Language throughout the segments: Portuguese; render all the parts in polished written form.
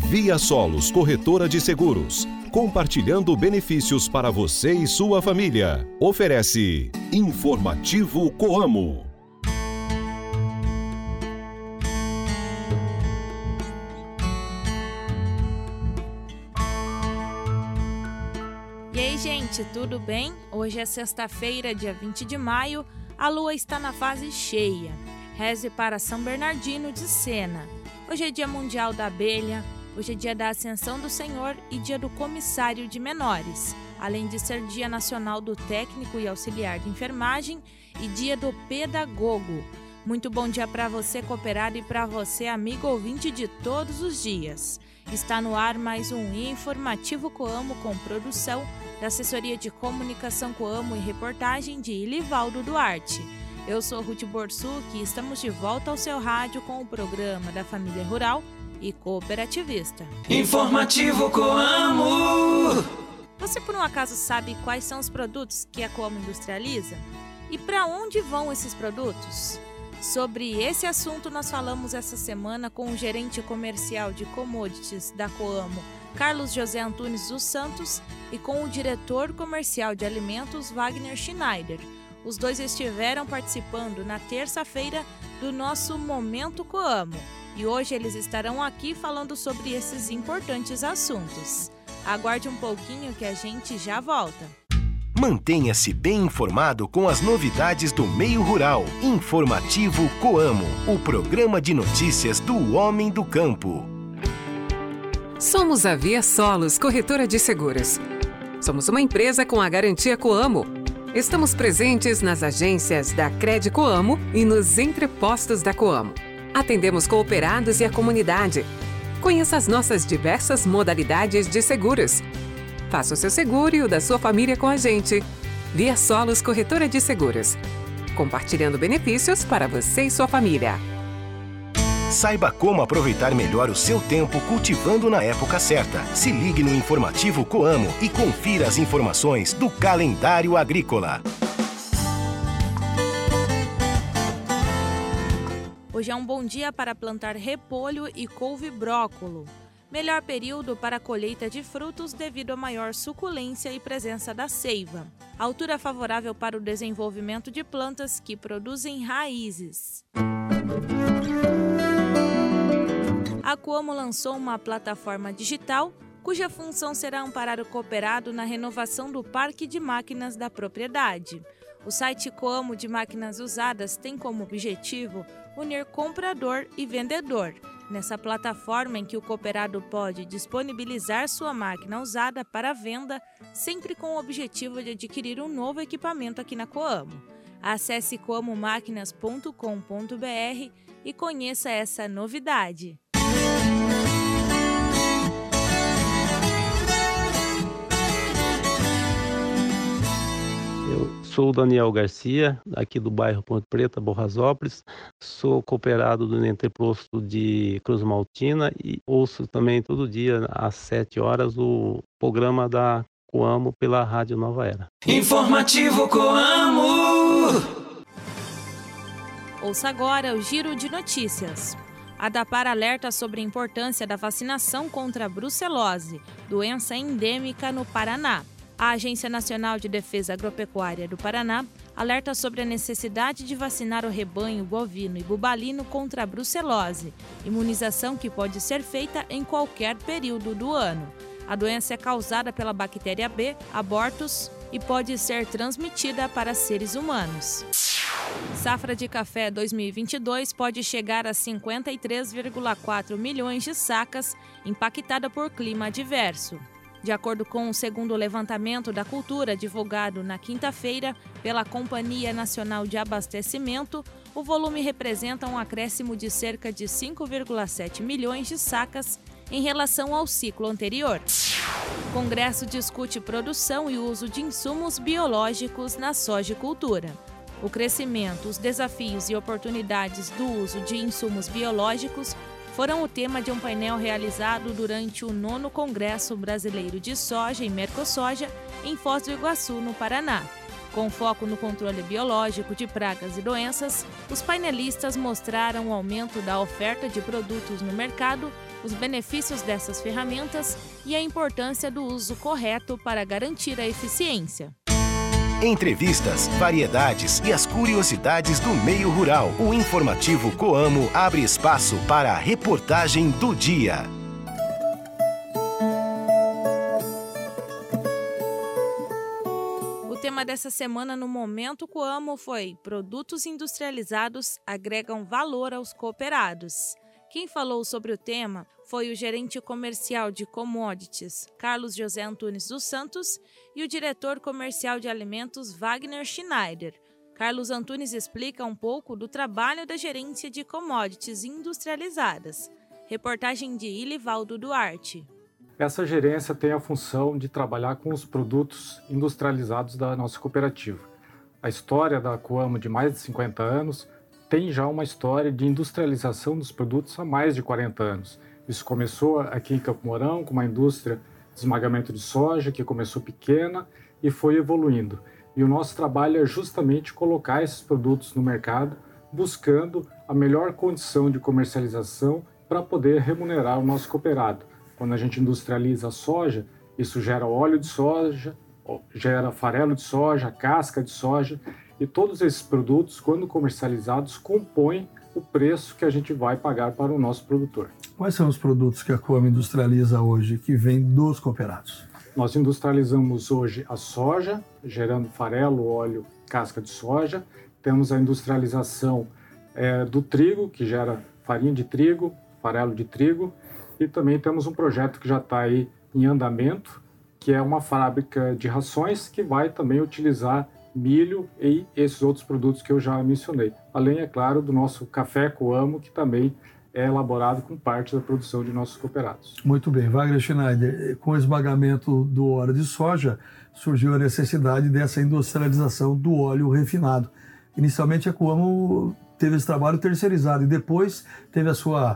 Via Solos Corretora de Seguros. Compartilhando benefícios para você e sua família. Oferece Informativo Coamo. E aí, gente, tudo bem? Hoje é sexta-feira, dia 20 de maio. A lua está na fase cheia. Reze para São Bernardino de Sena. Hoje é dia mundial da abelha. Hoje é dia da Ascensão do Senhor e dia do Comissário de Menores, além de ser dia nacional do técnico e auxiliar de enfermagem e dia do pedagogo. Muito bom dia para você, cooperado, e para você, amigo ouvinte de todos os dias. Está no ar mais um Informativo Coamo com produção da Assessoria de Comunicação Coamo e reportagem de Ilivaldo Duarte. Eu sou Ruth Borsuk e estamos de volta ao seu rádio com o programa da Família Rural e Cooperativista. Informativo Coamo! Você por um acaso sabe quais são os produtos que a Coamo industrializa? E para onde vão esses produtos? Sobre esse assunto nós falamos essa semana com o gerente comercial de commodities da Coamo, Carlos José Antunes dos Santos, e com o diretor comercial de alimentos, Wagner Schneider. Os dois estiveram participando na terça-feira do nosso Momento Coamo. E hoje eles estarão aqui falando sobre esses importantes assuntos. Aguarde um pouquinho que a gente já volta. Mantenha-se bem informado com as novidades do meio rural. Informativo Coamo, o programa de notícias do homem do campo. Somos a Via Solos Corretora de Seguros. Somos uma empresa com a garantia Coamo. Estamos presentes nas agências da Cred Coamo e nos entrepostos da Coamo. Atendemos cooperados e a comunidade. Conheça as nossas diversas modalidades de seguros. Faça o seu seguro e o da sua família com a gente. Via Solos Corretora de Seguros. Compartilhando benefícios para você e sua família. Saiba como aproveitar melhor o seu tempo cultivando na época certa. Se ligue no Informativo Coamo e confira as informações do calendário agrícola. Hoje é um bom dia para plantar repolho e couve-brócolo. Melhor período para a colheita de frutos devido à maior suculência e presença da seiva. Altura favorável para o desenvolvimento de plantas que produzem raízes. A Coamo lançou uma plataforma digital cuja função será amparar o cooperado na renovação do parque de máquinas da propriedade. O site Coamo de Máquinas Usadas tem como objetivo unir comprador e vendedor, nessa plataforma em que o cooperado pode disponibilizar sua máquina usada para venda, sempre com o objetivo de adquirir um novo equipamento aqui na Coamo. Acesse coamomáquinas.com.br e conheça essa novidade. Sou o Daniel Garcia, aqui do bairro Ponte Preta, Borrasópolis. Sou cooperado do Entreposto de Cruz Maltina e ouço também todo dia às 7 horas o programa da Coamo pela Rádio Nova Era. Informativo Coamo! Ouça agora o Giro de Notícias. A DAPAR alerta sobre a importância da vacinação contra a brucelose, doença endêmica no Paraná. A Agência Nacional de Defesa Agropecuária do Paraná alerta sobre a necessidade de vacinar o rebanho bovino e bubalino contra a brucelose, imunização que pode ser feita em qualquer período do ano. A doença é causada pela bactéria B, abortus, e pode ser transmitida para seres humanos. Safra de café 2022 pode chegar a 53,4 milhões de sacas, impactada por clima adverso. De acordo com o segundo levantamento da cultura divulgado na quinta-feira pela Companhia Nacional de Abastecimento, o volume representa um acréscimo de cerca de 5,7 milhões de sacas em relação ao ciclo anterior. O Congresso discute produção e uso de insumos biológicos na sojicultura. O crescimento, os desafios e oportunidades do uso de insumos biológicos foram o tema de um painel realizado durante o 9º Congresso Brasileiro de Soja e Mercosoja em Foz do Iguaçu, no Paraná. Com foco no controle biológico de pragas e doenças, os painelistas mostraram o aumento da oferta de produtos no mercado os benefícios dessas ferramentas e a importância do uso correto para garantir a eficiência. Entrevistas, variedades e as curiosidades do meio rural. O informativo Coamo abre espaço para a reportagem do dia. O tema dessa semana no Momento Coamo foi: produtos industrializados agregam valor aos cooperados. Quem falou sobre o tema foi o gerente comercial de commodities, Carlos José Antunes dos Santos, e o diretor comercial de alimentos, Wagner Schneider. Carlos Antunes explica um pouco do trabalho da gerência de commodities industrializadas. Reportagem de Ilivaldo Duarte. Essa gerência tem a função de trabalhar com os produtos industrializados da nossa cooperativa. A história da Coamo de mais de 50 anos tem já uma história de industrialização dos produtos há mais de 40 anos. Isso começou aqui em Campo Mourão com uma indústria de esmagamento de soja que começou pequena e foi evoluindo. E o nosso trabalho é justamente colocar esses produtos no mercado, buscando a melhor condição de comercialização para poder remunerar o nosso cooperado. Quando a gente industrializa a soja, isso gera óleo de soja, gera farelo de soja, casca de soja, e todos esses produtos, quando comercializados, compõem o preço que a gente vai pagar para o nosso produtor. Quais são os produtos que a Coamo industrializa hoje, que vêm dos cooperados? Nós industrializamos hoje a soja, gerando farelo, óleo, casca de soja. Temos a industrialização do trigo, que gera farinha de trigo, farelo de trigo. E também temos um projeto que já está aí em andamento, que é uma fábrica de rações que vai também utilizar milho e esses outros produtos que eu já mencionei. Além, é claro, do nosso café Coamo, que também é elaborado com parte da produção de nossos cooperados. Muito bem. Wagner Schneider, com o esmagamento do óleo de soja, surgiu a necessidade dessa industrialização do óleo refinado. Inicialmente, a Coamo teve esse trabalho terceirizado e depois teve a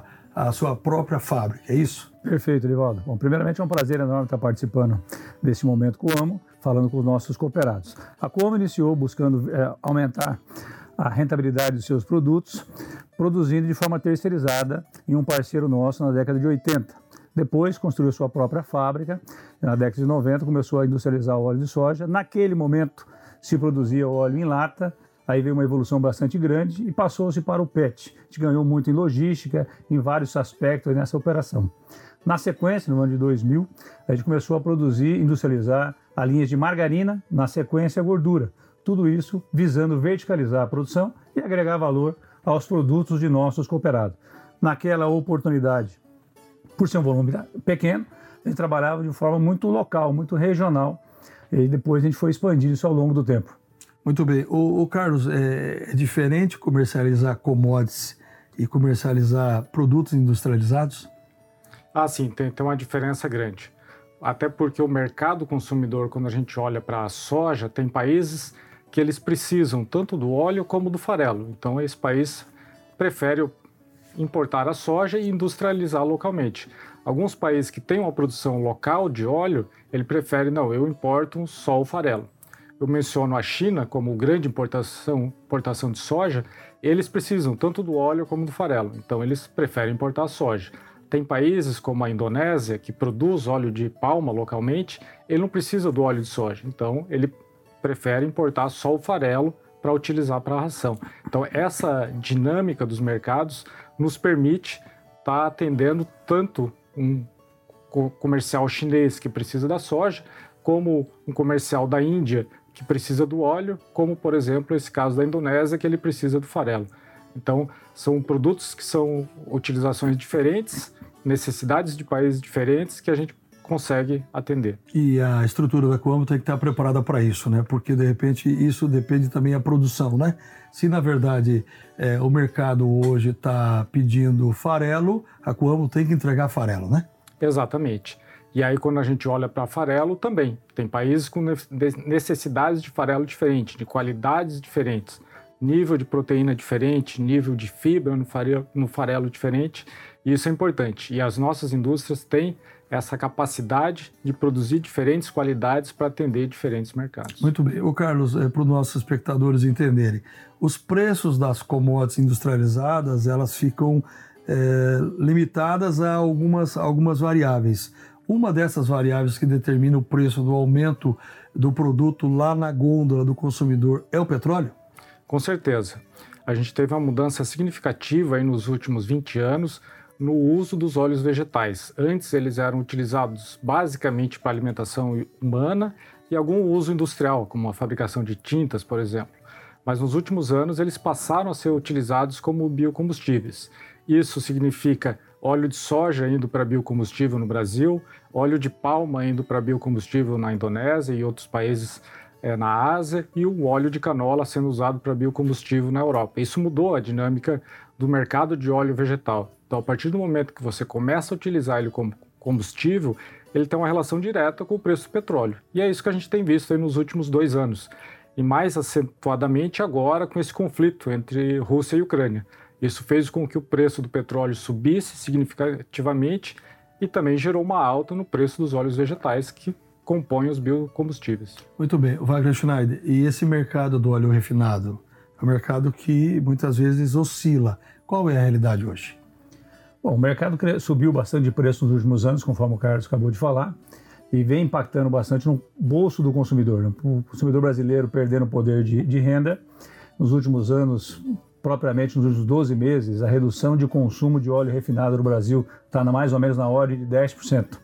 sua própria fábrica, é isso? Perfeito, Livaldo. Bom, primeiramente é um prazer enorme estar participando desse Momento Coamo, falando com os nossos cooperados. A Coamo iniciou buscando aumentar a rentabilidade dos seus produtos, produzindo de forma terceirizada em um parceiro nosso na década de 80. Depois construiu sua própria fábrica, na década de 90 começou a industrializar o óleo de soja. Naquele momento se produzia óleo em lata, aí veio uma evolução bastante grande e passou-se para o PET. A gente ganhou muito em logística, em vários aspectos nessa operação. Na sequência, no ano de 2000, a gente começou a produzir, industrializar a linha de margarina, na sequência a gordura. Tudo isso visando verticalizar a produção e agregar valor aos produtos de nossos cooperados. Naquela oportunidade, por ser um volume pequeno, a gente trabalhava de forma muito local, muito regional, e depois a gente foi expandindo isso ao longo do tempo. Muito bem. O Carlos, é diferente comercializar commodities e comercializar produtos industrializados? Ah, sim, tem uma diferença grande. Até porque o mercado consumidor, quando a gente olha para a soja, tem países que eles precisam tanto do óleo como do farelo. Então, esse país prefere importar a soja e industrializar localmente. Alguns países que têm uma produção local de óleo, ele prefere, não, eu importo só o farelo. Eu menciono a China como grande importação de soja, eles precisam tanto do óleo como do farelo, então eles preferem importar a soja. Tem países como a Indonésia, que produz óleo de palma localmente, ele não precisa do óleo de soja, então ele prefere importar só o farelo para utilizar para a ração. Então essa dinâmica dos mercados nos permite estar atendendo tanto um comercial chinês que precisa da soja, como um comercial da Índia que precisa do óleo, como, por exemplo, esse caso da Indonésia, que ele precisa do farelo. Então, são produtos que são utilizações diferentes, necessidades de países diferentes que a gente consegue atender. E a estrutura da Coamo tem que estar preparada para isso, né? Porque, de repente, isso depende também da produção, né? Se, na verdade, o mercado hoje está pedindo farelo, a Coamo tem que entregar farelo, né? Exatamente. E aí, quando a gente olha para farelo, também tem países com necessidades de farelo diferente, de qualidades diferentes, nível de proteína diferente, nível de fibra no farelo diferente, e isso é importante. E as nossas indústrias têm essa capacidade de produzir diferentes qualidades para atender diferentes mercados. Muito bem. Ô Carlos, para os nossos espectadores entenderem, os preços das commodities industrializadas, elas ficam limitadas a algumas variáveis. Uma dessas variáveis que determina o preço do aumento do produto lá na gôndola do consumidor é o petróleo? Com certeza. A gente teve uma mudança significativa aí nos últimos 20 anos no uso dos óleos vegetais. Antes eles eram utilizados basicamente para alimentação humana e algum uso industrial, como a fabricação de tintas, por exemplo. Mas nos últimos anos eles passaram a ser utilizados como biocombustíveis. Isso significa óleo de soja indo para biocombustível no Brasil, óleo de palma indo para biocombustível na Indonésia e outros países na Ásia, e o óleo de canola sendo usado para biocombustível na Europa. Isso mudou a dinâmica do mercado de óleo vegetal. Então, a partir do momento que você começa a utilizar ele como combustível, ele tem uma relação direta com o preço do petróleo. E é isso que a gente tem visto aí nos últimos 2 anos. E mais acentuadamente agora com esse conflito entre Rússia e Ucrânia. Isso fez com que o preço do petróleo subisse significativamente e também gerou uma alta no preço dos óleos vegetais que compõem os biocombustíveis. Muito bem. Wagner Schneider, e esse mercado do óleo refinado? É um mercado que muitas vezes oscila. Qual é a realidade hoje? Bom, o mercado subiu bastante de preço nos últimos anos, conforme o Carlos acabou de falar, e vem impactando bastante no bolso do consumidor, né? O consumidor brasileiro perdendo poder de renda. Nos últimos anos, propriamente nos últimos 12 meses, a redução de consumo de óleo refinado no Brasil está mais ou menos na ordem de 10%.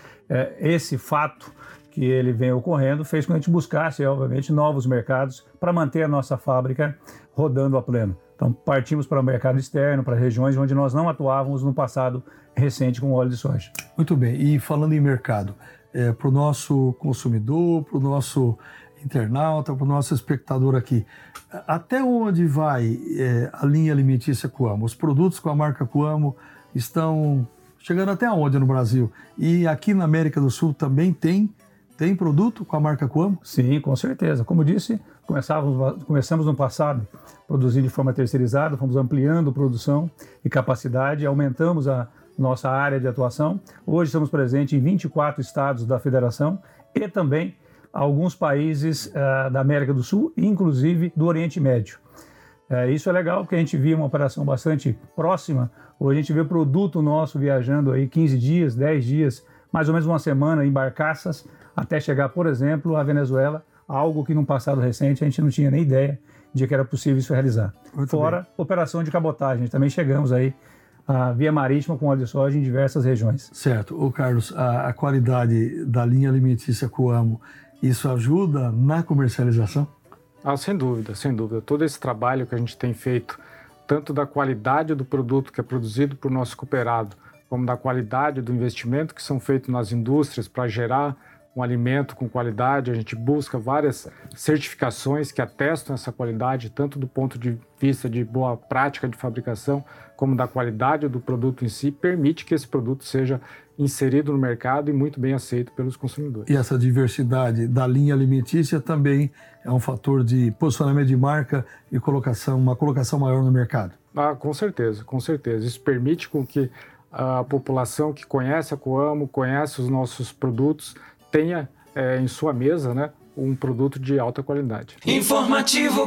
Esse fato que ele vem ocorrendo fez com que a gente buscasse, obviamente, novos mercados para manter a nossa fábrica rodando a pleno. Então, partimos para o mercado externo, para regiões onde nós não atuávamos no passado recente com óleo de soja. Muito bem. E falando em mercado, para o nosso consumidor, para o nosso internauta, para o nosso espectador aqui, até onde vai a linha alimentícia Coamo? Os produtos com a marca Coamo estão chegando até onde no Brasil? E aqui na América do Sul também tem produto com a marca Coamo? Sim, com certeza. Como disse, começamos no passado produzindo de forma terceirizada, fomos ampliando produção e capacidade, aumentamos a nossa área de atuação. Hoje estamos presentes em 24 estados da federação e também alguns países da América do Sul, inclusive do Oriente Médio. Isso é legal porque a gente via uma operação bastante próxima. Hoje a gente vê produto nosso viajando aí 15 dias, 10 dias, mais ou menos uma semana em barcaças, até chegar, por exemplo, à Venezuela, algo que no passado recente a gente não tinha nem ideia de que era possível isso realizar. Muito Fora bem. operação de cabotagem, também chegamos aí a via marítima com óleo de soja em diversas regiões. Certo. Ô Carlos, a qualidade da linha alimentícia Coamo, isso ajuda na comercialização? Sem dúvida, sem dúvida. Todo esse trabalho que a gente tem feito, tanto da qualidade do produto que é produzido por nosso cooperado, como da qualidade do investimento que são feitos nas indústrias para gerar um alimento com qualidade. A gente busca várias certificações que atestam essa qualidade, tanto do ponto de vista de boa prática de fabricação, como da qualidade do produto em si, permite que esse produto seja inserido no mercado e muito bem aceito pelos consumidores. E essa diversidade da linha alimentícia também é um fator de posicionamento de marca e uma colocação maior no mercado? Com certeza, com certeza. Isso permite com que a população que conhece a Coamo, conhece os nossos produtos, tenha em sua mesa, né, um produto de alta qualidade. Informativo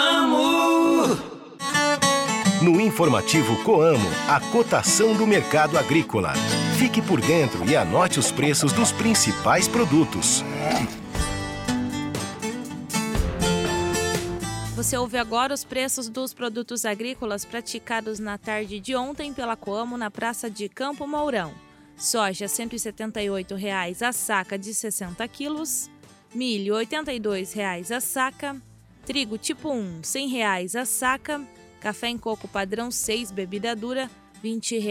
Coamo. No Informativo Coamo, a cotação do mercado agrícola. Fique por dentro e anote os preços dos principais produtos. Você ouve agora os preços dos produtos agrícolas praticados na tarde de ontem pela Coamo na Praça de Campo Mourão. Soja R$ 178,00 a saca de 60 quilos, milho R$ 82,00 a saca, trigo tipo 1 R$ 100,00 a saca, café em coco padrão 6 bebida dura R$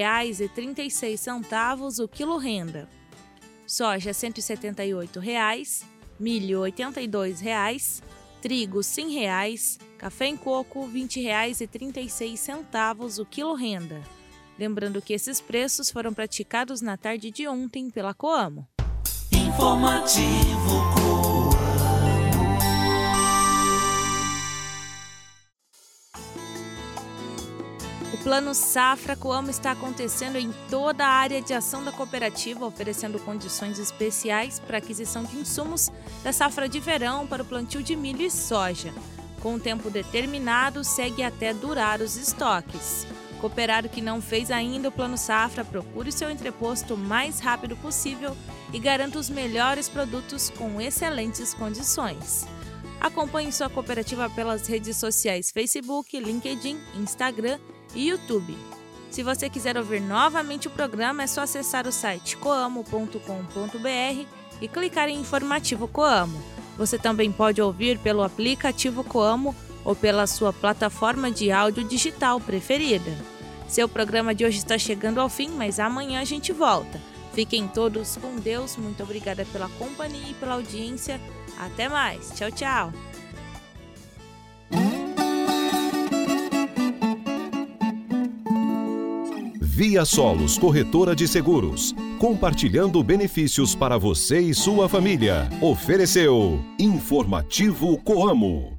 20,36 o quilo renda. Soja R$ 178,00, milho R$ 82,00, trigo R$ 100,00, café em coco R$ 20,36 o quilo renda. Lembrando que esses preços foram praticados na tarde de ontem pela Coamo. Informativo Coamo. O Plano Safra Coamo está acontecendo em toda a área de ação da cooperativa, oferecendo condições especiais para aquisição de insumos da safra de verão para o plantio de milho e soja. Com um tempo determinado, segue até durar os estoques. Cooperado que não fez ainda o Plano Safra, procure seu entreposto o mais rápido possível e garanta os melhores produtos com excelentes condições. Acompanhe sua cooperativa pelas redes sociais Facebook, LinkedIn, Instagram e YouTube. Se você quiser ouvir novamente o programa, é só acessar o site coamo.com.br e clicar em Informativo Coamo. Você também pode ouvir pelo aplicativo Coamo ou pela sua plataforma de áudio digital preferida. Seu programa de hoje está chegando ao fim, mas amanhã a gente volta. Fiquem todos com Deus, muito obrigada pela companhia e pela audiência. Até mais, tchau, tchau! Via Solos Corretora de Seguros, compartilhando benefícios para você e sua família. Ofereceu Informativo Coamo.